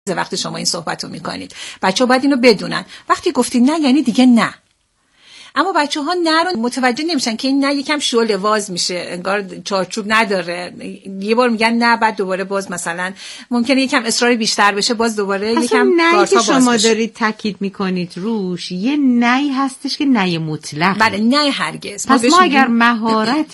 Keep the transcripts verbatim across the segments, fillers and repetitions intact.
وقتی شما این صحبت رو میکنید. بچه ها باید اینو بدونن وقتی گفتید نه یعنی دیگه نه. اما بچه ها نه رو متوجه نمیشن که این نه یکم شعله واز میشه، انگار چارچوب نداره. یه بار میگن نه، بعد دوباره باز مثلا ممکنه یکم اصرار بیشتر بشه، باز دوباره یکم گارتا باز شما بشه. دارید تاکید میکنید روش یه نه هستش که نه مطلق. بله نه هرگز. پس ما, ما اگر مهارت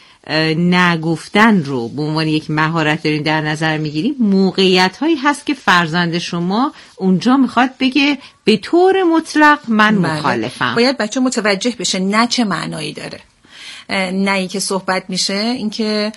نگفتن رو به عنوان یک مهارت دارین در نظر میگیریم، موقعیت هایی هست که فرزند شما اونجا میخواد بگه به طور مطلق من بله. مخالفم. باید بچه متوجه بشه نه چه معنایی داره. نه ای که صحبت میشه این که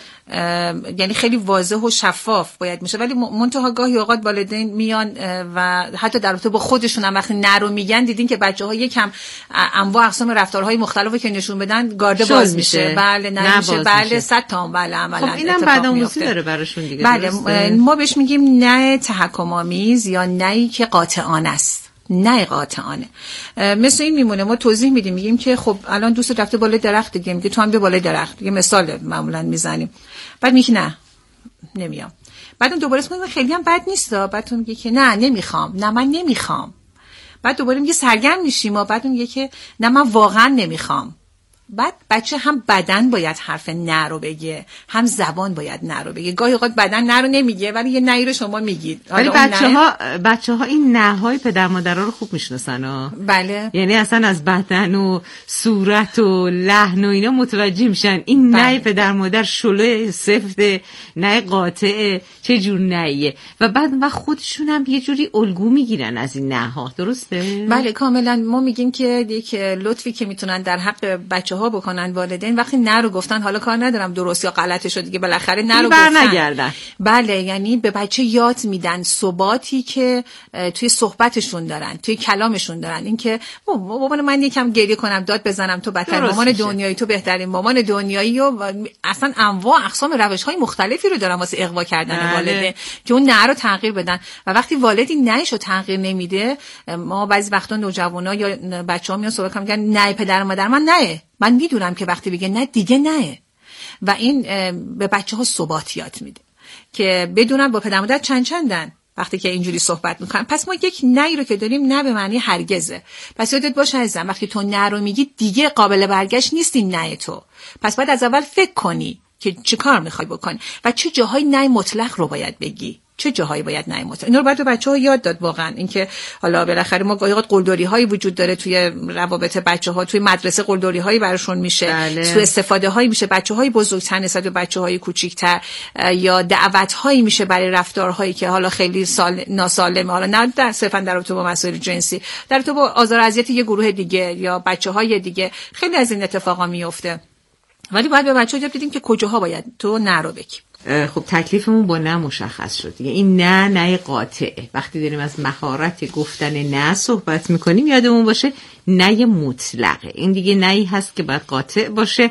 یعنی خیلی واضح و شفاف باید میشه، ولی منتها گاهی اوقات والدین میان و حتی در رابطه با خودشون هم وقتی نه رو میگن دیدین که بچه‌ها یکم انواع اقسام رفتارهای مختلفی که نشون بدن گارده باز میشه. میشه بله نه میشه بله صد تا بله عملا خب اینم بدآموزی داره براشون دیگه. بله ما بهش میگیم نه تحکم آمیز یا نه که قاطعانه است. نه قاطعانه. مثل این میمونه ما توضیح میدیم میگیم که خب الان دوست رفته بالای درخت دیگه، میگه تو هم بیا بالای درخت دیگه، مثال معمولا میزنیم. بعد میگه نه نمیام. بعد دوباره میگه خیلی هم بد نیست، بعد تو میگه که نه نمیخوام، نه من نمیخوام. بعد دوباره میگه سرگرم میشیم و بعد میگه که نه من واقعا نمیخوام. بعد بچه هم بدن باید حرف نه رو بگه، هم زبان باید نه رو بگه. گاهی اوقات بدن نه رو نمیگه ولی یه نه رو شما میگید. ولی بچه‌ها بچه‌ها این نه های پدر مادرها رو خوب میشناسن ها. بله. یعنی اصلا از بدن و صورت و لحن و اینا متوجه میشن این بله. نه پدر مادر شلو سفت، نه قاطع، چه جور نهیه. و بعد و خودشون هم یه جوری الگو میگیرن از این نه ها. درسته؟ بله کاملا. ما میگیم که یک لطفی که میتونن در حق بچه ها بکنن والدین وقتی نه رو گفتن، حالا کار ندارم درست یا غلطش رو دیگه بالاخره نه رو گفتن نگردن. بله یعنی به بچه یاد میدن ثباتی که توی صحبتشون دارن، توی کلامشون دارن. این که مامان من یکم گریه کنم داد بزنم تو بدتر مامان دنیایی، تو بهترین مامان دنیایی، و اصلا انواع اقسام روش‌های مختلفی رو دارن واسه اغوا کردن والدین که اون نه رو تغییر بدن. و وقتی والدی نهش رو تغییر نمیده، ما بعضی وقتا نوجوانا یا بچه‌ها میان صحبت میگن نه پدر مادر من نه، من میدونم که وقتی بگه نه دیگه نه. و این به بچه ها ثبات یاد میده که بدونن با پدر مادر چند چندن وقتی که اینجوری صحبت میکنن. پس ما یک نه رو که داریم نه به معنی هرگزه. پس یادت باشه عزیزم وقتی تو نه رو میگی دیگه قابل برگشت نیست این نه تو. پس باید از اول فکر کنی که چه کار میخوای بکنی و چه جاهای نه مطلق رو باید بگی، چه جاهایی باید نه مطلق. اینا رو باید به بچه‌ها یاد داد واقعا. اینکه حالا بالاخره ما گاهی اوقات قلدری‌هایی وجود داره توی روابط بچه‌ها، توی مدرسه قلدری‌هایی براشون میشه، بله. توی استفاده‌هایی میشه بچه‌های بزرگتر نسبت به بچه‌های کوچیک‌تر، یا دعوت‌هایی میشه برای رفتارهایی که حالا خیلی سال ناسالمه، حالا نه در صرفا در رابطه با مسائل جنسی، در رابطه با آزار و اذیت یه گروه دیگه یا بچه‌های دیگه، خیلی از این اتفاقا میفته. ولی باید به بچه‌ها یاد بدیم که کجاها باید تو نه رو بگی. خب تکلیفمون با نه مشخص شد دیگه. این نه نه قاطعه. وقتی داریم از مهارت گفتن نه صحبت میکنیم یادمون باشه نه مطلقه. این دیگه نهی هست که باید قاطع باشه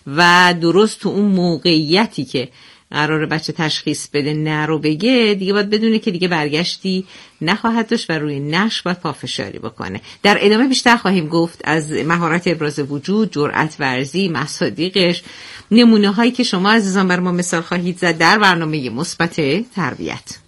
و درست تو اون موقعیتی که قراره بچه تشخیص بده نه رو بگه دیگه باید بدونه که دیگه برگشتی نخواهد داشت و روی نش باید پافشاری بکنه. در ادامه بیشتر خواهیم گفت از مهارت ابراز وجود، جرأت ورزی، مصادیقش، نمونه هایی که شما عزیزان بر ما مثال خواهید زد در برنامه مثبت تربیت.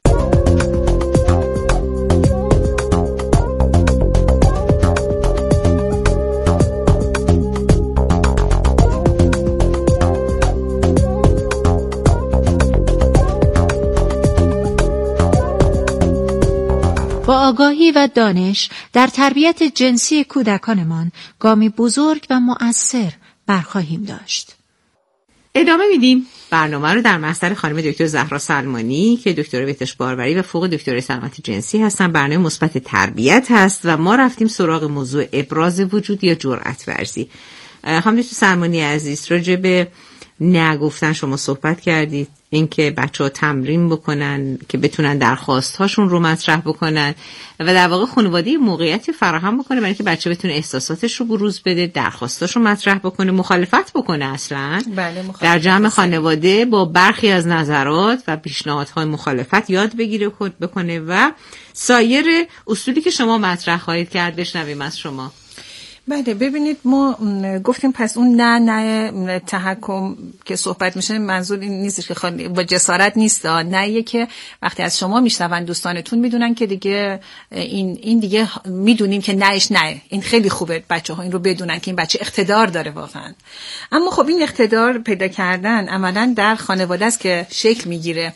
با آگاهی و دانش در تربیت جنسی کودکانمان گامی بزرگ و مؤثر برخواهیم داشت. ادامه میدیم برنامه رو در محضر خانم دکتر زهرا سلمانی که دکترای بهداشت باروری و فوق دکترای سلامت جنسی هستن. برنامه مثبت تربیت هست و ما رفتیم سراغ موضوع ابراز وجود یا جرأت ورزی. خانم دکتر سلمانی عزیز راجع به نگفتن شما صحبت کردید، اینکه بچه‌ها تمرین بکنن که بتونن درخواست‌هاشون رو مطرح بکنن و در واقع خانواده موقعیتی فراهم بکنه برای اینکه بچه بتونه احساساتش رو بروز بده، درخواستاش رو مطرح بکنه، مخالفت بکنه اصلاً. بله مخالفت. در جمع خانواده با برخی از نظرات و پیشنهادهای مخالفت یاد بگیره بکنه و سایر اصولی که شما مطرح خواهید کرد بشنویم از شما. بله ببینید ما گفتیم پس اون نه نه تحکم که صحبت میشه منظور این نیست که با جسارت نیست، نه که وقتی از شما میشنون دوستانتون میدونن که دیگه این این دیگه میدونیم که نهش نه، این خیلی خوبه بچه‌ها این رو بدونن که این بچه اقتدار داره واقعا. اما خب این اقتدار پیدا کردن عملاً در خانواده است که شکل میگیره.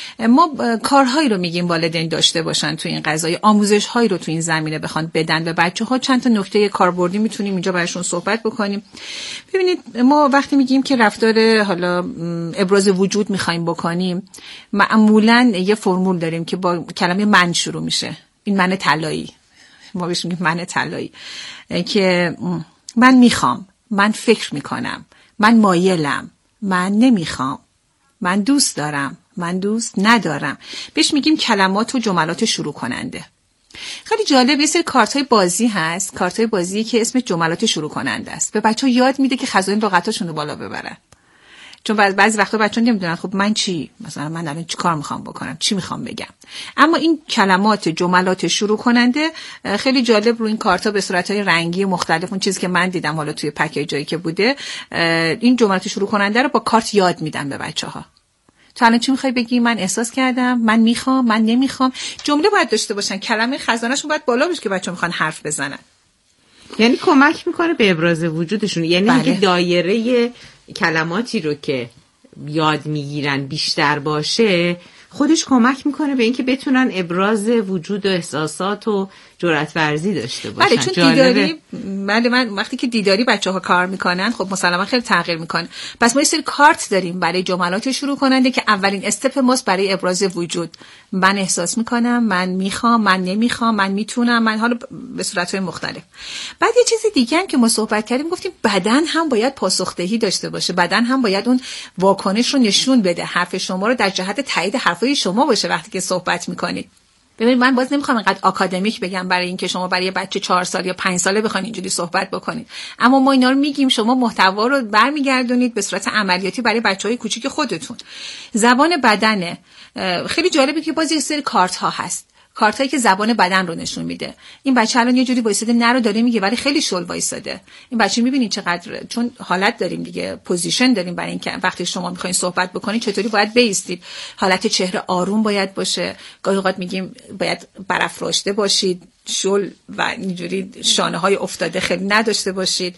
ما کارهایی رو میگیم والدین داشته باشن تو این قضايا، آموزش‌هایی رو تو این زمینه بخوان بدن به بچه‌ها. چند تا نکته کاربردی میتونیم اینجا براشون صحبت بکنیم. ببینید ما وقتی میگیم که رفتار حالا ابراز وجود میخوایم بکنیم، معمولاً یه فرمول داریم که با کلمه من شروع میشه. این من طلایی، ما بهش میگیم من طلایی، که من میخوام، من فکر میکنم، من مایلم، من نمیخوام، من دوست دارم، من دوست ندارم. بهش میگیم کلمات و جملات شروع کننده. خیلی جالب یه سری کارت‌های بازی هست، کارت‌های بازی که اسم جملات شروع کننده است. به بچه‌ها یاد میده که خزائن لغتاشون رو بالا ببرن. چون بعضی وقتا بچه‌ها نمیدونن خب من چی، مثلا من الان چی کار میخوام بکنم، چی میخوام بگم. اما این کلمات جملات شروع کننده خیلی جالب رو این کارت‌ها به صورت‌های رنگی مختلف، اون چیزی که من دیدم حالا توی پکیجایی که بوده، این جملات شروع کننده رو با کارت یاد میدن به بچه‌ها. تو الان چی میخوای بگی؟ من احساس کردم، من میخوام، من نمیخوام. جمله باید داشته باشن، کلمه خزانه‌شون باید بالا باشه که بچه‌ها میخوان حرف بزنن. یعنی کمک میکنه به ابراز وجودشون. یعنی بله. اگه دایره کلماتی رو که یاد میگیرن بیشتر باشه، خودش کمک میکنه به اینکه بتونن ابراز وجود و احساسات و جرأت ورزی داشته باشن. بله چون دیداری، بله من وقتی که دیداری بچه‌ها کار میکنن خب مسلما خیلی تغییر میکنه. پس ما یه سری کارت داریم برای جملات شروع کننده که اولین استپ ماست برای ابراز وجود. من احساس میکنم، من میخوام، من نمیخوام، من میتونم، من حالا به صورت‌های مختلف. بعد یه چیز دیگه هم که ما صحبت کردیم گفتیم بدن هم باید پاسخدهی داشته باشه. بدن هم باید اون واکنش رو نشون بده، حرف شما رو در جهت تایید حرفای شما باشه وقتی که صحبت میکنید. ببینید من باز نمیخوام اینقدر آکادمیک بگم برای اینکه شما برای بچه چهار سال یا پنج ساله بخواید اینجوری صحبت بکنید، اما ما اینا رو میگیم شما محتوا رو برمیگردونید به صورت عملیاتی برای بچهای کوچیک خودتون. زبان بدن خیلی جالبه که باز یه سری کارت ها هست، کارتایی که زبان بدن رو نشون میده. این بچه الان یه جوری وایساده نه رو داره میگه ولی خیلی شل وایساده. این بچه میبینید چقدر، چون حالت داریم دیگه، پوزیشن داریم برای اینکه وقتی شما میخواین صحبت بکنید چطوری باید بایستید. حالت چهره آروم باید باشه. گاهی اوقات میگیم باید برافراشته باشید، شل و اینجوری شانه های افتاده خیلی نداشته باشید.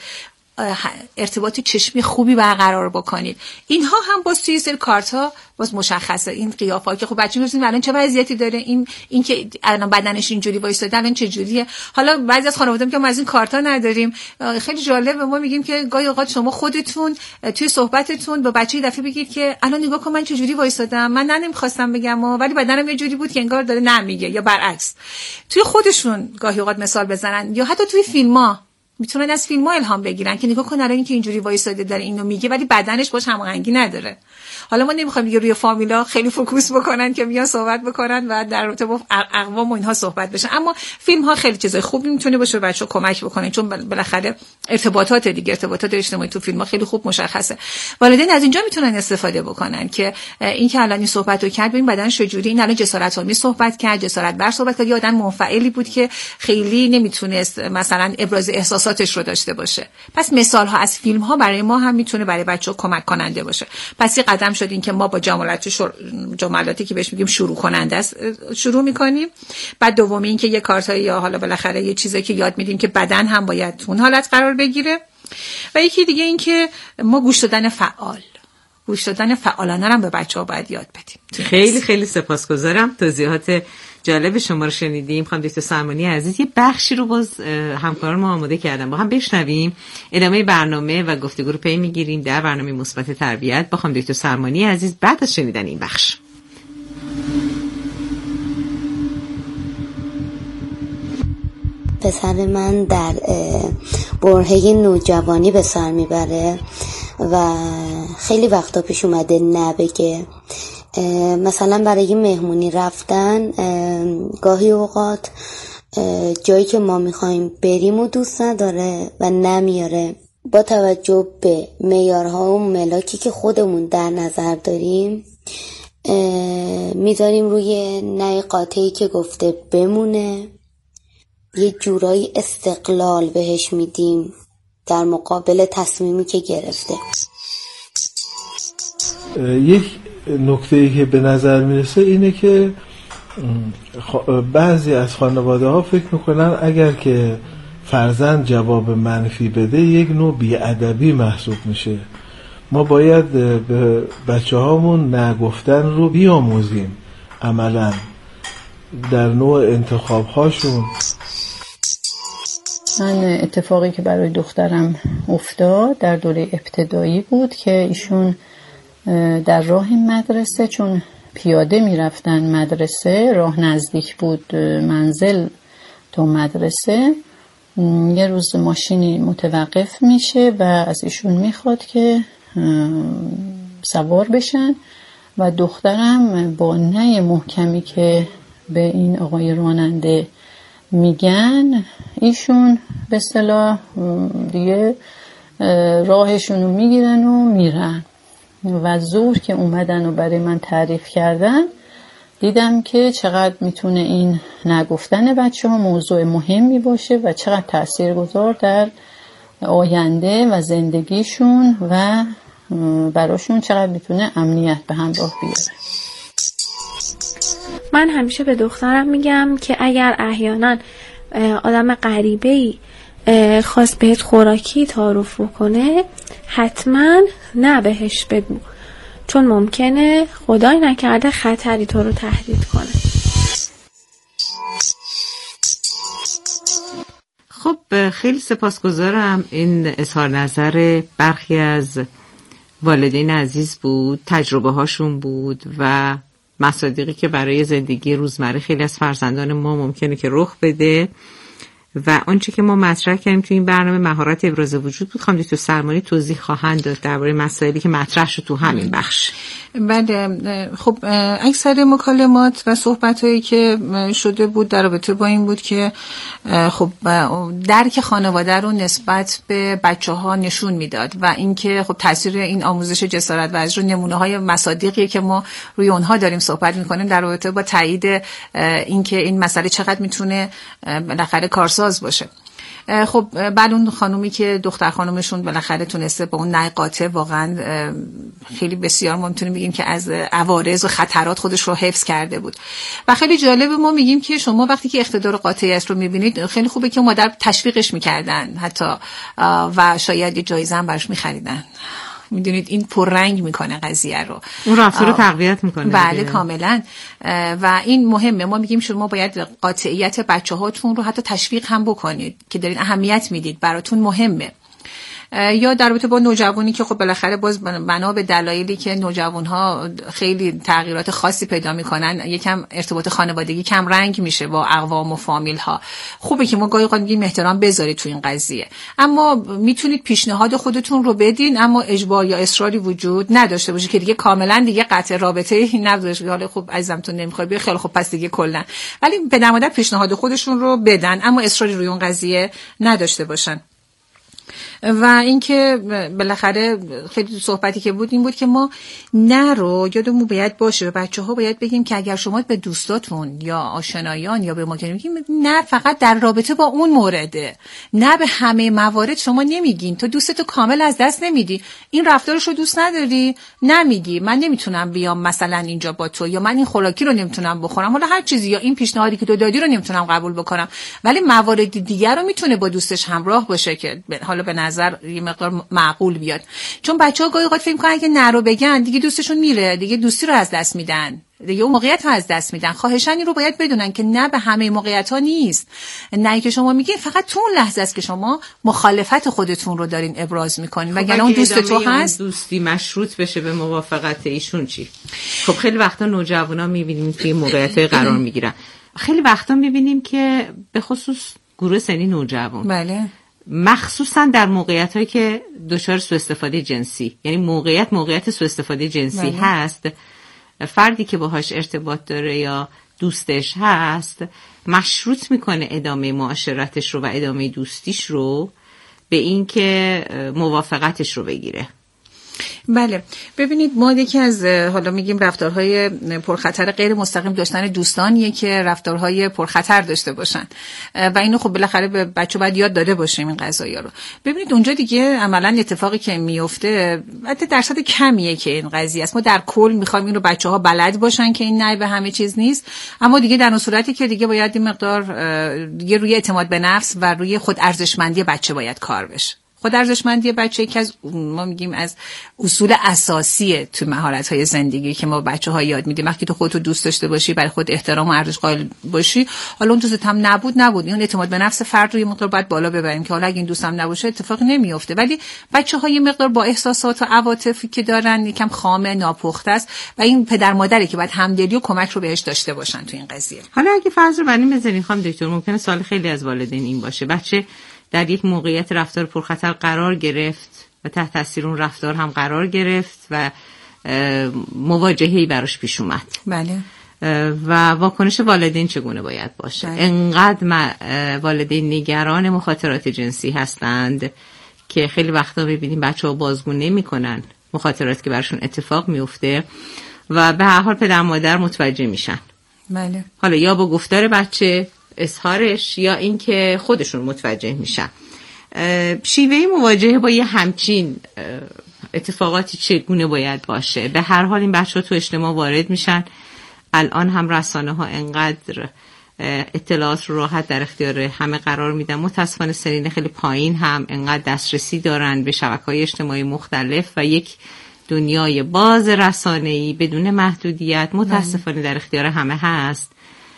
ارتباط چشمی خوبی برقرار بکنید. اینها هم باز توی سری کارت ها باز مشخصه. این قیافه‌ای که خب بچه‌ها می‌بینن الان چه وضعیتی داره، این این که الان بدنش اینجوری وایساده الان چه جوریه. حالا بعضی از خانواده میگن ما از این کارت ها نداریم. خیلی جالبه، ما میگیم که گاهی اوقات شما خودتون توی صحبتتون با بچه‌ی دفعه بگید که الان نگاه کن من چه جوری وایسادم، من نه نمی‌خواستم بگم ولی بدنم یه جوری بود که انگار داره نمیگه، یا برعکس. توی خودشون گاهی اوقات مثال بزنن، یا حتی توی فیلم‌ها میتونن از فیلم‌ها الهام بگیرن که نگاه کن الان این که اینجوری وایساده داره اینو میگه ولی بدنش باش هماهنگی نداره. حالا ما نمیخوایم دیگه روی فامیلا خیلی فوکوس بکنن که میان صحبت بکنن و در رابطه با اقوام و اینها صحبت بشن، اما فیلم‌ها خیلی چیزای خوبی میتونه باشه بچه‌ها کمک بکنه، چون بالاخره ارتباطات دیگه، ارتباطات اجتماعی تو فیلم‌ها خیلی خوب مشخصه. والدین از اینجا میتونن استفاده بکنن که این که الان این صحبتو کرد ببین بدنش چجوری، این الان جسارت‌آمیز صحبت کرد، جسارت بر صحبت کرد، یه آدم منفعلی بود که خیلی نمیتونست مثلا ابراز احساساتش رو داشته باشه. پس مثال‌ها از فیلم‌ها برای ما هم میتونه برای بچه‌ها کمک کننده باشه. پس یه قدم شد این که ما با جملات شر... جملاتی که بهش میگیم شروع کننده است شروع میکنیم. بعد دومی این که یه کارتایی یا حالا بالاخره یه چیزایی که یاد میدیم که بدن هم باید اون حالت قرار بگیره. و یکی دیگه این که ما گوش دادن فعال گوش دادن فعالانه هم به بچه‌ها باید یاد بدیم. خیلی خیلی سپاسگزارم، توضیحات جالب شما رو شنیدیم. خانم دکتر سلمانی عزیز یه بخشی رو باز همکاران ما آماده کردن، با هم بشنویم. ادامه برنامه و گفتگو رو پی میگیریم در برنامه مثبت تربیت با خانم دکتر سلمانی عزیز بعد از شنیدن این بخش. پسر من در برهه نوجوانی به سر میبره و خیلی وقتا پیش اومده نبگه. مثلا برای مهمونی رفتن گاهی اوقات جایی که ما میخوایم بریم و دوست نداره و نمیاره. با توجه به معیارها و ملاکی که خودمون در نظر داریم میذاریم روی نه قاطعی که گفته بمونه یه جورایی استقلال بهش میدیم در مقابل تصمیمی که گرفته. یک نکته‌ای که به نظر میرسه اینه که بعضی از خانواده ها فکر میکنن اگر که فرزند جواب منفی بده یک نوع بی‌ادبی محسوب میشه. ما باید به بچه هامون نگفتن رو بیاموزیم عملا در نوع انتخاب هاشون. من اتفاقی که برای دخترم افتاد در دوره ابتدایی بود که ایشون در راه مدرسه، چون پیاده میرفتن مدرسه، راه نزدیک بود منزل تا مدرسه، یه روز ماشینی متوقف میشه و از ایشون میخواد که سوار بشن و دخترم با نه محکمی که به این آقای راننده میگن، ایشون به اصطلاح دیگه راهشون رو میگیرن و میرن و ظهر که اومدن و برای من تعریف کردن دیدم که چقدر میتونه این نگفتن بچه ها موضوع مهمی باشه و چقدر تاثیرگذار در آینده و زندگیشون و براشون چقدر میتونه امنیت به همراه بیاره. من همیشه به دخترم میگم که اگر احیانا آدم غریبه‌ای خواست بهت خوراکی تعارف بکنه حتما نه بهش بگو، چون ممکنه خدای نکرده خطری تو رو تهدید کنه. خب خیلی سپاسگزارم. این اظهار نظر برخی از والدین عزیز بود، تجربه هاشون بود و مصادیقی که برای زندگی روزمره خیلی از فرزندان ما ممکنه که رخ بده و آنچه که ما مطرح کردیم تو این برنامه مهارت ابراز وجود بود. خانم دکتر سرمانی توضیح خواهند داد درباره مسائلی که مطرح شد تو همین بخش. بله، خب اکثر مکالمات و صحبت‌هایی که شده بود در رابطه با این بود که خب درک خانواده رو نسبت به بچه‌ها نشون میداد و اینکه خب تاثیر این آموزش جسارت ورزی رو نمونه‌های مصادیقی که ما روی اونها داریم صحبت می‌کنیم در رابطه با تایید اینکه این مسئله چقدر میتونه بالاخره کارساز باشه. خب بعد اون خانومی که دختر خانومشون بالاخره تونسته با اون نقاطه واقعا خیلی بسیار ما میتونیم بگیم که از عوارض و خطرات خودش رو حفظ کرده بود و خیلی جالبه. ما میگیم که شما وقتی که اقتدار قاطعیت رو میبینید خیلی خوبه که مادر تشویقش میکردن حتی و شاید یه جایزه هم براش میخریدن. میدونید این پررنگ میکنه قضیه رو، اون رفتار رو تقویت میکنه. بله کاملا. و این مهمه. ما میگیم شما باید قاطعیت بچه هاتون رو حتی تشویق هم بکنید که دارین اهمیت میدید، براتون مهمه. یا در رابطه با نوجوانی که خب بالاخره باز بنا به دلایلی که نوجوان‌ها خیلی تغییرات خاصی پیدا می‌کنن، یکم ارتباط خانوادگی کم رنگ میشه با اقوام و فامیل‌ها. خوبه که ما گاهی اوقات میگیم احترام بذارید تو این قضیه، اما میتونید پیشنهاد خودتون رو بدین اما اجبار یا اصراری وجود نداشته باشه که دیگه کاملا دیگه قطع رابطه این نباشه. حالا خب عزیزم تو نمیخوای بیا، خیلی خب پس دیگه کلا، ولی پدر مادر پیشنهاد خودشون رو بدن اما اصراری روی اون قضیه نداشته باشن. و اینکه بالاخره خیلی صحبتی که بود این بود که ما نه رو یادمون باید باشه، بچه‌ها باید بگیم که اگر شما به دوستاتون یا آشنایان یا به ما که میگیم نه فقط در رابطه با اون مورده، نه به همه موارد شما نمیگین. تو دوستتو کامل از دست نمیدی، این رفتارشو دوست نداری، نمیگی من نمیتونم بیام مثلا اینجا با تو، یا من این خوراکی رو نمیتونم بخورم، حالا هر چیزی، یا این پیشنهادی که تو دادی رو نمیتونم قبول بکنم، ولی موارد دیگر رو میتونه با دوستش همراه باشه که حالا به نظر یه مقدار معقول بیاد. چون بچه‌ها گاهی اوقات فکر می‌کنن که نرو بگن دیگه دوستشون میره، دیگه دوستی رو از دست میدن، دیگه اون موقعیت رو از دست میدن. خواهشاً این رو باید بدونن که نه به همه موقعیت‌ها نیست، نه که شما میگین فقط تو اون لحظه است که شما مخالفت خودتون رو دارین ابراز می‌کنین، خب وگرنه اون دوست تو هست. دوستی مشروط بشه به موافقت ایشون چی؟ خب خیلی وقتا نوجوانا می‌بینیم که موقعیت‌های قرار می‌گیرن. خیلی وقتا می‌بینیم که به خصوص گروه سنی نوجوان، بله، مخصوصا در موقعیت‌هایی که دچار سوء استفاده جنسی، یعنی موقعیت موقعیت سوء استفاده جنسی بله. هست، فردی که باهاش ارتباط داره یا دوستش هست مشروط میکنه ادامه معاشرتش رو و ادامه دوستیش رو به این که موافقتش رو بگیره. بله ببینید ما یکی از حالا میگیم رفتارهای پرخطر غیر مستقیم داشتن دوستانیه که رفتارهای پرخطر داشته باشن و اینو خب بالاخره به بچه باید یاد داده باشیم این قضايا رو. ببینید اونجا دیگه عملاً اتفاقی که میفته البته درصد کمیه که این قضیه است. ما در کل میخوایم اینو بچه‌ها بلد باشن که این نه به همه چیز نیست، اما دیگه در اون صورتی که دیگه باید این مقدار دیگه روی اعتماد به نفس و روی خود ارزشمندی بچه باید کار بشه. خود ارزشمندی بچه یکی از ما میگیم از اصول اساسیه تو مهارت‌های زندگی که ما بچه‌ها یاد میدیم. وقتی تو خودت دوست داشته باشی، برای خود احترام و ارزش قائل باشی، حالا اون دوست هم نبود نبود این اعتماد به نفس فرد رو یه مقدار باید بالا ببریم که حالا اگه این دوستم نباشه اتفاقی نمیفته. ولی بچه‌ها یه مقدار با احساسات و عواطفی که دارن یکم خام، ناپخته است و این پدر مادری که باید همدلی و کمک رو بهش داشته باشن تو این قضیه. حالا اگه فرض رو بنیم بزنیم خانم دکتر، ممکنه سوال خیلی از والدین این باشه: بچه در یک موقعیت رفتار پرخطر قرار گرفت و تحت تاثیر اون رفتار هم قرار گرفت و مواجهه‌ای براش پیش اومد. بله. و واکنش والدین چگونه باید باشه؟ بله. انقدر والدین نگران مخاطرات جنسی هستند که خیلی وقتا ببینیم بچه‌ها بازگو نمی‌کنن مخاطراتی که براشون اتفاق میفته و به هر حال پدر مادر متوجه میشن. بله. حالا یا با گفتار بچه، اظهارش، یا اینکه خودشون متوجه میشن. شیوه مواجهه با یه همچین اتفاقاتی چگونه باید باشه؟ به هر حال این بچه‌ها تو اجتماع وارد میشن. الان هم رسانه‌ها انقدر اطلاعات رو راحت در اختیار همه قرار میدن، متاسفانه سنین خیلی پایین هم انقدر دسترسی دارن به شبکه‌های اجتماعی مختلف و یک دنیای باز رسانه‌ای بدون محدودیت متاسفانه در اختیار همه هست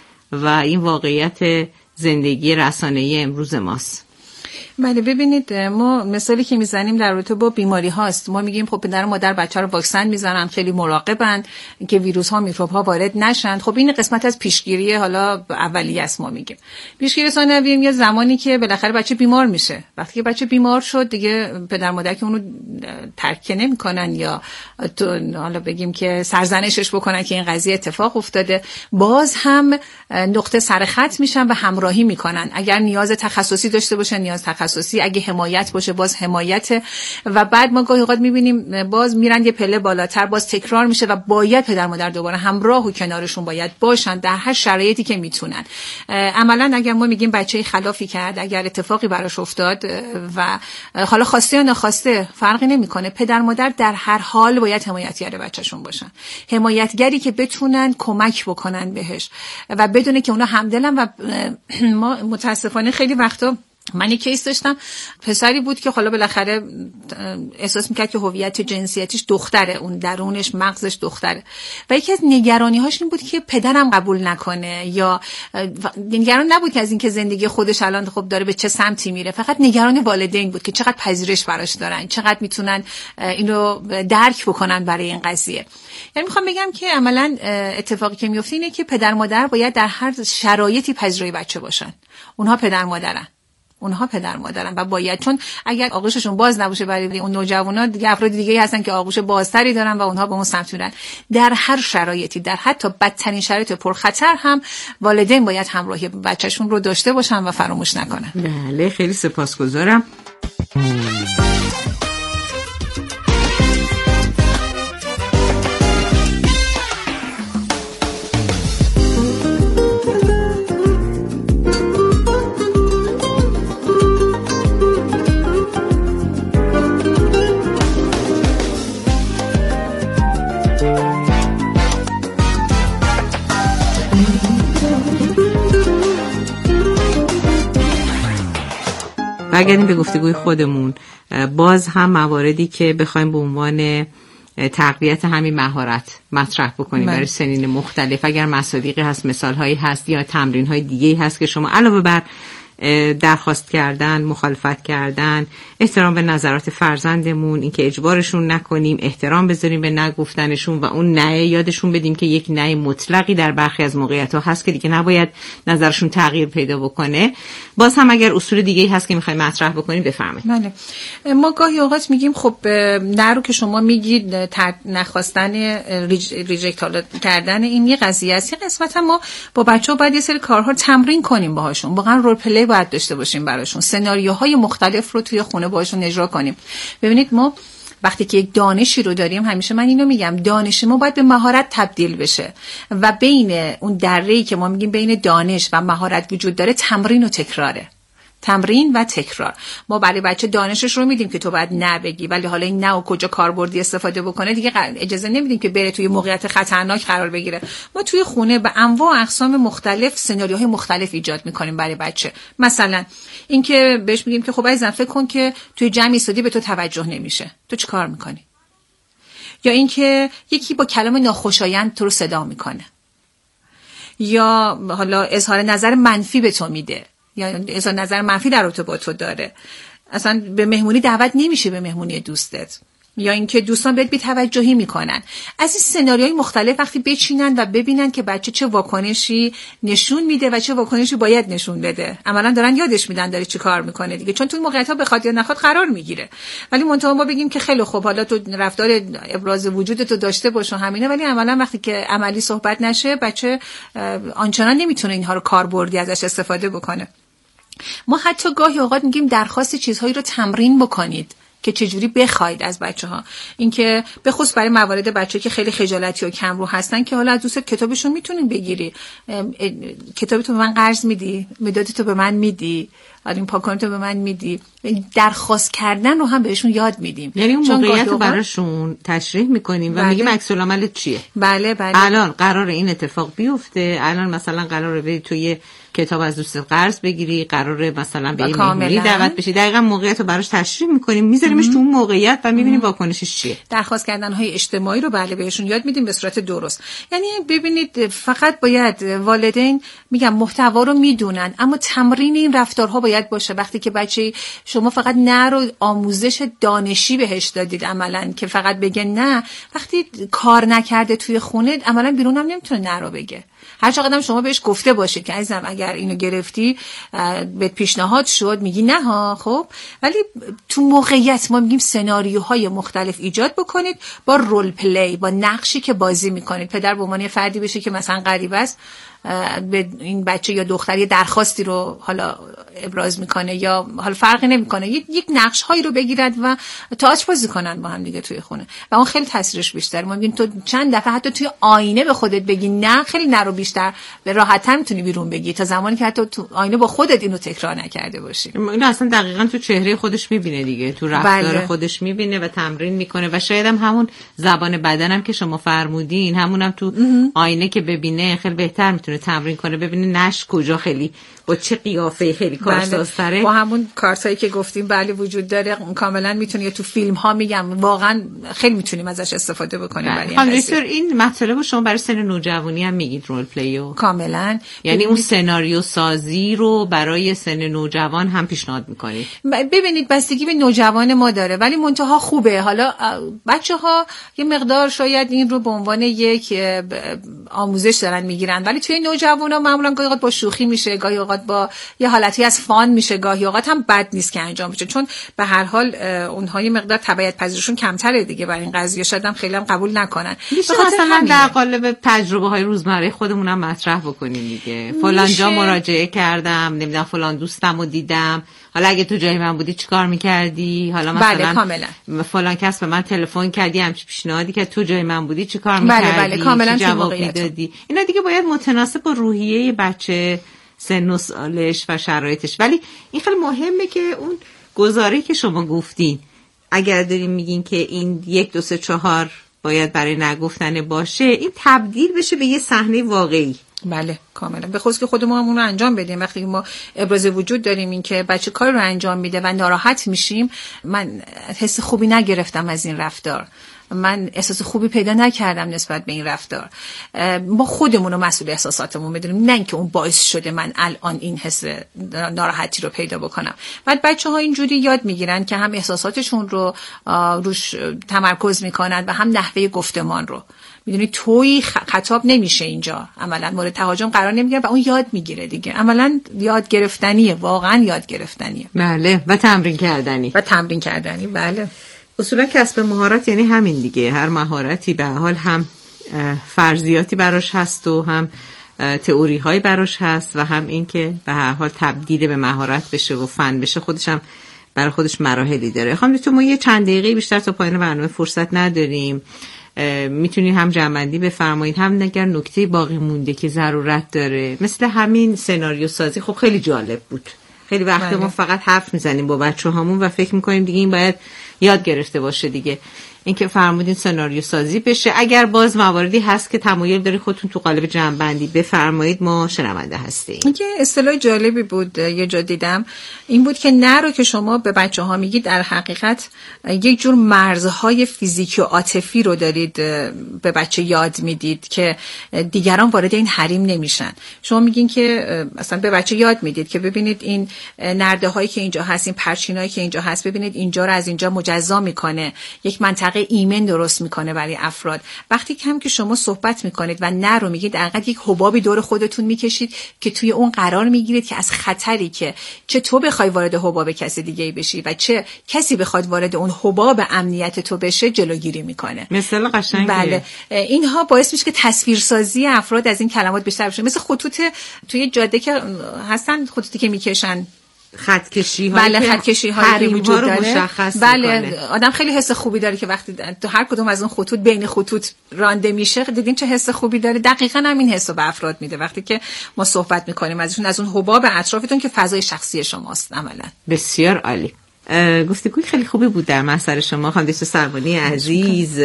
و این واقعیت زندگی رسانه‌ای امروز ماست. بله ببینید ما مثالی که میزنیم در رابطه با بیماری هاست. ما میگیم خب پدر و مادر بچه رو واکسن میزنن، خیلی مراقبن که ویروس ها میکروب ها وارد نشن. خب این قسمت از پیشگیری حالا اولیه است. ما میگیم پیشگیری ثانویه میاد زمانی که بالاخره بچه بیمار میشه. وقتی که بچه بیمار شد دیگه پدر مادر که اونو ترک نمیکنن یا حالا بگیم که سرزنشش بکنن که این قضیه اتفاق افتاده، باز هم نقطه سرخط میشن و همراهی میکنن. اگر نیاز تخصصی داشته باشه نیاز تخصصی، اگه حمایت باشه باز حمایت. و بعد ما گاهی اوقات میبینیم باز میرن یه پله بالاتر، باز تکرار میشه و باید پدر مادر دوباره همراه و کنارشون باید باشن در هر شرایطی که میتونن. عملا اگر ما میگیم بچه خلافی کرد، اگر اتفاقی براش افتاد و حالا خواسته یا نخواسته فرقی نمیکنه، پدر مادر در هر حال باید حمایتگر بچه‌شون باشن. حمایتگری که بتونن کمک بکنن بهش و بدونه که اونا همدلن. و ما متاسفانه خیلی وقتا من یک کیس داشتم، پسری بود که حالا بالاخره احساس میکرد که هویت جنسیتیش دختره، اون درونش مغزش دختره و یکی از نگرانی‌هاش این بود که پدرم قبول نکنه، یا نگران نبود که از اینکه زندگی خودش الان خب داره به چه سمتی میره، فقط نگران والدین بود که چقدر پذیرش براش دارن، چقدر میتونن اینو درک بکنن برای این قضیه. یعنی میخوام بگم که عملاً اتفاقی که میفته اینه که پدر مادر باید در هر شرایطی پذیرای بچه باشن. اونها پدر مادرن. اونها پدر مادرن و باید، چون اگر آغوششون باز نباشه برای اون نوجوانا، دیگه افراد دیگه هستن که آغوش بازتری دارن و اونها به اون سمت میرن. در هر شرایطی، در حتی بدترین شرایط پرخطر هم والدین باید همراهی بچه‌شون رو داشته باشن و فراموش نکنن. بله خیلی سپاسگزارم. برگردیم به گفتگوی خودمون. باز هم مواردی که بخوایم به عنوان تقویت همین مهارت مطرح بکنیم برای سنین مختلف، اگر مصادیقی هست، مثالهایی هست یا تمرین‌های دیگه‌ای هست که شما علاوه بر درخواست کردن، مخالفت کردن، احترام به نظرات فرزندمون، اینکه اجبارشون نکنیم، احترام بذاریم به نگفتنشون و اون نه یادشون بدیم که یک نه مطلقی در برخی از موقعیت‌ها هست که دیگه نباید نظرشون تغییر پیدا بکنه. باز هم اگر اصول دیگه‌ای هست که می‌خوایم مطرح بکنیم بفرمایید. بله. ما گاهی اوقات میگیم خب نه رو که شما میگید نخواستن ریجکت کردن این یه قضیه است. یه قسمت ما با بچه‌ها باید یه سری کارها تمرین کنیم باهاشون. واقعا رول پلی باید داشته باشیم براشون، سناریوهای مختلف رو توی خونه باهاشون اجرا کنیم. ببینید ما وقتی که یک دانشی رو داریم، همیشه من اینو میگم، دانش ما باید به مهارت تبدیل بشه و بین اون دره‌ای که ما میگیم بین دانش و مهارت وجود داره تمرین و تکراره. تمرین و تکرار. ما برای بچه دانشش رو میدیم که تو باید نه بگی، ولی حالا این نه و کجا کاربردی استفاده بکنه دیگه اجازه نمیدیم که بره توی موقعیت خطرناک قرار بگیره. ما توی خونه به انواع و اقسام مختلف سناریوهای مختلف ایجاد میکنیم برای بچه. مثلا اینکه بهش میگیم که خب عزیزم فکر کن که توی جمع ایستادی به تو توجه نمیشه، تو چی کار میکنی؟ یا اینکه یکی با کلام ناخوشایند تو رو صدا میکنه، یا حالا اظهار نظر منفی به تو میده، یا اظهار نظر منفی در رابطه با تو داره، اصلا به مهمونی دعوت نمیشه، به مهمونی دوستت، یا اینکه دوستان بهت بی‌توجهی میکنن. از این سناریوهای مختلف وقتی بچینن و ببینن که بچه چه واکنشی نشون میده و چه واکنشی باید نشون بده، عملاً دارن یادش میدن داره چی کار میکنه دیگه، چون تو موقعیت‌ها بخواد یا نخواد قرار میگیره. ولی منتها ما بگیم که خیلی خوب حالا تو رفتار ابراز وجودت رو داشته باش و همینه، ولی عملاً وقتی که عملی صحبت نشه بچه آنچنان نمیتونه اینها رو کاربردی ازش استفاده بکنه. ما حتی گاهی اوقات میگیم درخواست چیزهایی رو تمرین بکنید که چجوری بخواید از بچه‌ها. اینکه به خصوص برای موارد بچه‌ای که خیلی خجالتی و کم رو هستن که حالا از دوست کتابشون میتونین بگیری، کتابتو به من قرض میدی، مدادتو به من میدی، این پاکانتو به من میدی. درخواست کردن رو هم بهشون یاد میدیم، یعنی اون موقعیت رو براشون تشریح میکنیم و بله. میگیم عکس العمل چیه. بله بله. الان قرار این اتفاق بیفته، الان مثلا قراره بری توی کتاب از دوست قرض بگیری، قراره مثلا به این مهمونی دعوت بشی، دقیقاً موقعیت رو براش تشریح میکنیم، میذاریمش تو اون موقعیت و میبینیم واکنشش چیه. درخواست کردن های اجتماعی رو بله بهشون یاد میدیم به صورت درست. یعنی ببینید فقط باید والدین میگم محتوا رو میدونن، اما تمرین این رفتارها باید باشه. وقتی که بچه شما فقط نه رو آموزش دانشی بهش دادید عملاً که فقط بگه نه، وقتی کار نکرده توی خونه عملاً بیرون هم نمیتونه نه رو بگه. هر چقدر شما بهش گفته باشید که عزیزم اگر اینو گرفتی بهت پیشنهاد شد میگی نه ها، خب ولی تو موقعیت ما میگیم سناریوهای مختلف ایجاد بکنید با رول پلی، با نقشی که بازی میکنید. پدر به عنوان فردی بشه که مثلا غریبه است به این بچه یا دختری درخواستی رو حالا ابراز میکنه یا حالا فرقی نمیکنه، یک یک نقش هایی رو بگیرد و تئاتر بازی کنن با هم دیگه توی خونه و اون خیلی تاثیرش بیشتره. ما میگیم تو چند دفعه حتی توی آینه به خودت بگی نه، خیلی نرو بیشتر به راحت‌تر میتونی بیرون بگی تا زمانی که حتی تو آینه با خودت اینو تکرار نکرده باشی. اینو اصلا دقیقاً تو چهره خودش میبینه دیگه، تو رفتار بله. خودش میبینه و تمرین میکنه و شاید هم همون زبان بدنم که شما فرمودین همونم تو آینه که ببینه خیلی بهتر میتونه تمرین کنه، ببینه نش کجا خیلی با چه قیافه خیلی کارسازتره. بله. با همون کارتایی که گفتیم بله وجود داره، کاملا میتونی تو فیلم ها میگم واقعا خیلی میتونیم ازش استفاده بکنیم. برای این این مطلب رو شما برای سن نوجوانی هم میگید رول پلیو کاملا، یعنی اون سناریو سازی رو برای سن نوجوان هم پیشنهاد میکنید؟ ببینید بستگی به نوجوان ما داره، ولی منتها خوبه. حالا بچه‌ها یه مقدار شاید این رو به عنوان یک آموزش دارن میگیرن، ولی توی نوجوانا معمولا گاهی اوقات با شوخی میشه، گاهی اوقات با یه حالتی از فان میشه، گاهی اوقات هم بد نیست که انجام بشه، چون به هر حال اونها یه مقدار تبعیت پذیرشون کمتره دیگه برای این قضیه، شاید هم خیلی هم قبول نکنن. میشه مثلا در قالب تجربه های روزمره خودمون هم مطرح بکنیم دیگه، فلان جا مراجعه کردم، نمیدونم فلان دوستمو دیدم، حالا اگه تو جای من بودی چیکار می‌کردی؟ حالا مثلا بله کاملا فلان کس به من تلفن کردی، همچین پیشنهادی که تو جای من بودی چیکار می‌کردی؟ بله بله کاملا جواب میدادی. اینا دیگه باید متناسب با روحیه بچه، سن و سالش و شرایطش. ولی این خیلی مهمه که اون گزاره‌ای که شما گفتین اگر دارین میگین که این یک دو سه چهار باید برای نگفتن باشه، این تبدیل بشه به یه صحنه واقعی. بله کاملا، به خصوص که خودمون هم اون رو انجام بدیم. وقتی ما ابراز وجود داریم این که بچه کار رو انجام میده و ناراحت میشیم، من حس خوبی نگرفتم از این رفتار، من احساس خوبی پیدا نکردم نسبت به این رفتار، ما خودمون رو مسئول احساساتمون میدونیم، نه اینکه اون باعث شده من الان این حس ناراحتی رو پیدا بکنم. بعد بچه‌ها اینجوری یاد میگیرن که هم احساساتشون رو روش تمرکز میکنن و هم نحوه گفتمان رو. میدونی توی خطاب نمیشه اینجا، عملا مورد تهاجم قرار نمیگیره و اون یاد میگیره دیگه. عملا یاد گرفتنیه، واقعا یاد گرفتنیه. بله و تمرین کردنی و تمرین کردنی. بله اصولا کسب مهارت یعنی همین دیگه، هر مهارتی به حال هم فرضیاتی براش هست و هم تئوری های براش هست و هم این که به هر حال تبدیل به مهارت بشه و فن بشه، خودش هم برای خودش مراحلی داره. خانم تو ما یه چند دقیقه بیشتر تا پایان برنامه فرصت نداریم، میتونید هم جمع‌بندی بفرمایید هم اگر نکته باقی مونده که ضرورت داره، مثل همین سناریو سازی خب خیلی جالب بود. خیلی وقت ما فقط حرف میزنیم با بچه‌هامون و فکر میکنیم دیگه این باید یاد گرفته باشه دیگه. اینکه فرمودین سناریو سازی بشه، اگر باز مواردی هست که تمایل داری خودتون تو قالب جمع‌بندی بفرمایید، ما شنونده هستیم. یه اصطلاح جالبی بود یه جا دیدم، این بود که نه رو که شما به بچه‌ها میگید در حقیقت یک جور مرزهای فیزیکی و عاطفی رو دارید به بچه یاد میدید که دیگران وارد این حریم نمیشن. شما میگین که مثلا به بچه یاد میدید که ببینید این نرده هایی که اینجا هست، این پرچینایی که اینجا هست، ببینید اینجا رو از اینجا مجزا میکنه، یک منطقه ایمن درست میکنه برای افراد. وقتی کم که شما صحبت میکنید و نه رو میگید، در حقیقت یک حبابی دور خودتون میکشید که توی اون قرار میگیرید که از خطری که چه تو بخوای وارد حباب کسی دیگه بشی و چه کسی بخواد وارد اون حباب امنیت تو بشه جلوگیری میکنه. مثلا قشنگه. بله، اینها باعث میشه که تصویرسازی افراد از این کلمات بیشتر بشه. مثل خطوط توی جاده که هستن، خطوطی که میکشن، خط کشی ها، بله خط کشی هایی که وجود داره، مشخص بله میکنه. آدم خیلی حس خوبی داره که وقتی تو هر کدوم از اون خطوط بین خطوط رانده میشه، دیدین چه حس خوبی داره. دقیقاً همین حسو به افراد میده وقتی که ما صحبت میکنیم ازشون، از اون حباب اطرافتون که فضای شخصی شماست. عملاً بسیار عالی. گفتگوی خیلی خوبی بود در محضر شما خانم دکتر سربانی عزیز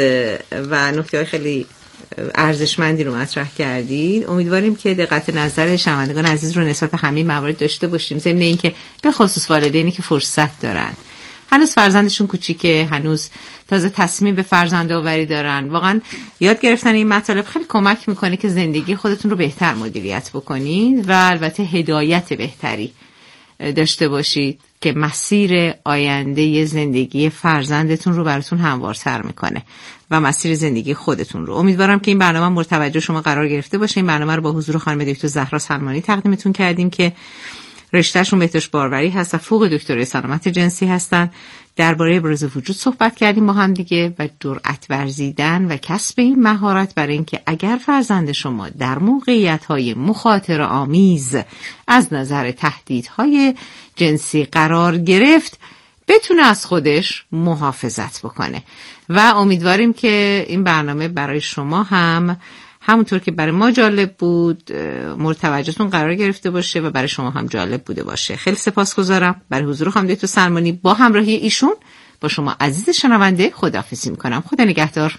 و نکته‌های خیلی ارزشمندی رو مطرح کردید. امیدواریم که دقت نظر شنوندگان عزیز رو نسبت به همین موارد داشته باشیم، ضمن اینکه به خصوص والدینی که فرصت دارن، هنوز فرزندشون کوچیکه، هنوز تازه تصمیم به فرزندآوری دارن، واقعا یاد گرفتن این مطالب خیلی کمک میکنه که زندگی خودتون رو بهتر مدیریت بکنید و البته هدایت بهتری داشته باشید که مسیر آینده زندگی فرزندتون رو براتون هموارتر میکنه و مسیر زندگی خودتون رو. امیدوارم که این برنامه مورد توجه شما قرار گرفته باشه. این برنامه رو با حضور خانم دکتر زهرا سلمانی تقدیمتون کردیم که رشتهشون بهداشت باروری هست و فوق دکترای سلامت جنسی هستن. درباره ابراز وجود صحبت کردیم با هم دیگه و جرأت ورزیدن و کسب این مهارت برای اینکه اگر فرزند شما در موقعیت‌های مخاطره آمیز از نظر تهدیدهای جنسی قرار گرفت، بتونه از خودش محافظت بکنه. و امیدواریم که این برنامه برای شما هم همونطور که برای ما جالب بود مورد توجهتون قرار گرفته باشه و برای شما هم جالب بوده باشه. خیلی سپاسگزارم برای حضور خانم دکتر سلمانی. با همراهی ایشون با شما عزیز شنونده خداحافظی میکنم. خدا نگهدار.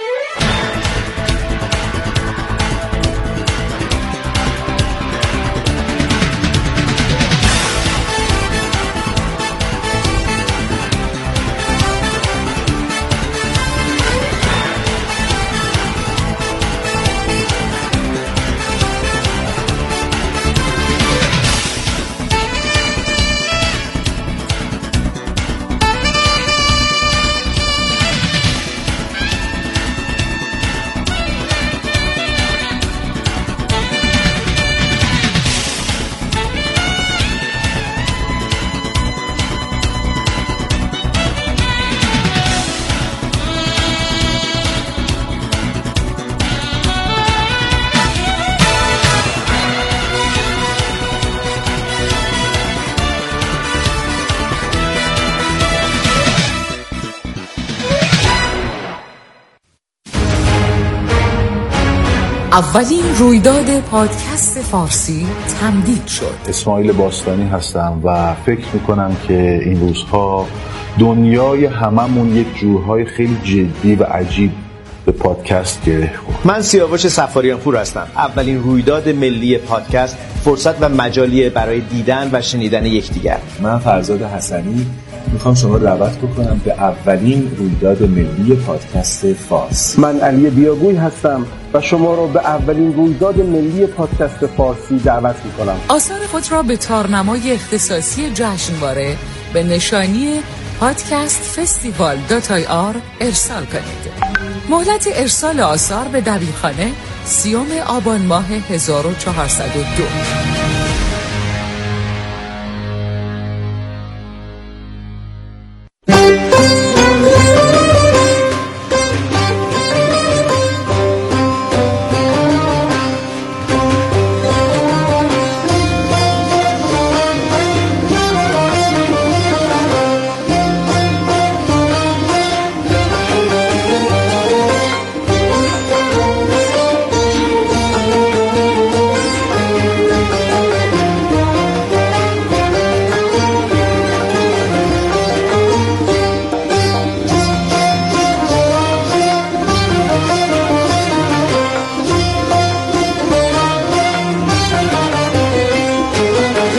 اولین رویداد پادکست فارسی تمدید شد. اسماعیل باستانی هستم و فکر میکنم که این روزها دنیای هممون یک جورهای خیلی جدی و عجیب به پادکست گره خورد. من سیاوش سفاریان پور هستم. اولین رویداد ملی پادکست فرصت و مجالی برای دیدن و شنیدن یکدیگر. من فرزاد حسنی میخوام شما رو دعوت بکنم به اولین رویداد ملی پادکست فارسی. من علی بیاگوی هستم و شما رو به اولین رویداد ملی پادکست فارسی دعوت میکنم. آثار خود را به تارنمای اختصاصی جشنواره به نشانی پادکست فستیوال دات آی آر ارسال کنید. مهلت ارسال آثار به دبیرخانه سیوم آبان ماه هزار و چهارصد و دو.